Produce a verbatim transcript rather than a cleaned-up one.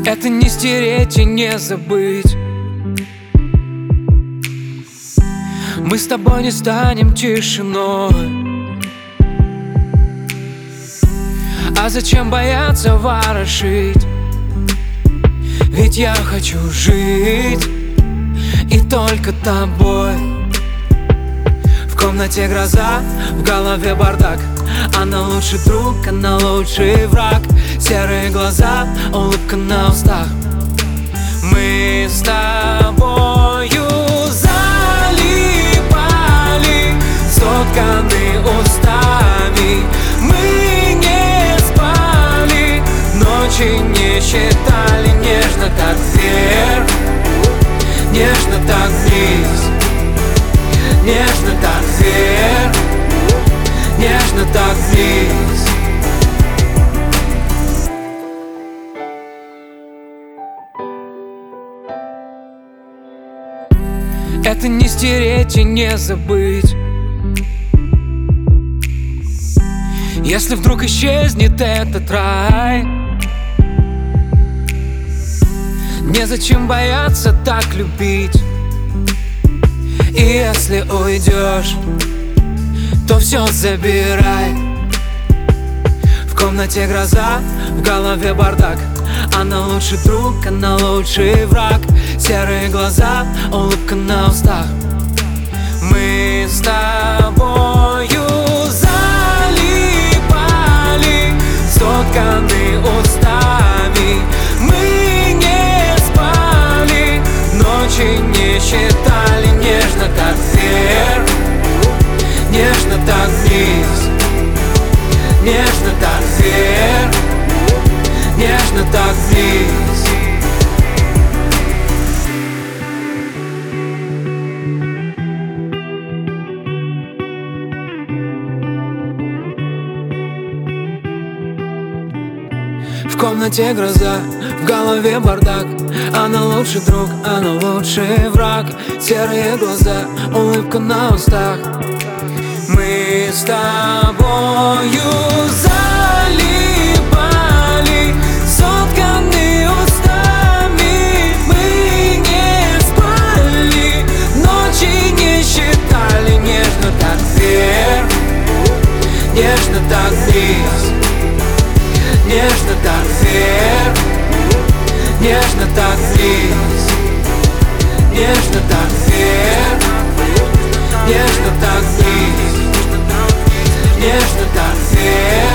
Это не стереть и не забыть. Мы с тобой не станем тишиной. А зачем бояться ворошить? Ведь я хочу жить и только тобой. В комнате гроза, в голове бардак. Она лучший друг, она лучший враг. Серые глаза, улыбка на устах. Мы с тобою залипали, сотканы устами. Мы не спали, ночи не считали. Нежно так вверх, нежно так вниз, нежно так вверх, нежно так вниз. Это не стереть и не забыть. Если вдруг исчезнет этот рай, незачем бояться так любить. И если уйдешь, то все забирай. В комнате гроза, в голове бардак. Она лучший друг, она лучший враг. Серые глаза, улыбка на устах. Мы с тобою залипали, сотканы устами. Мы не спали, ночи не считали. Нежно так вверх, нежно так вниз, нежно так вверх, нежно так вниз. В комнате гроза, в голове бардак. Она лучший друг, она лучший враг. Серые глаза, улыбка на устах. Мы с тобою залипали, сотканы устами. Мы не спали, ночи не считали. Нежно так вверх, нежно так вниз, нежно так вверх, нежно так вниз, нежно так вверх, нежно так вниз, нежно так вверх.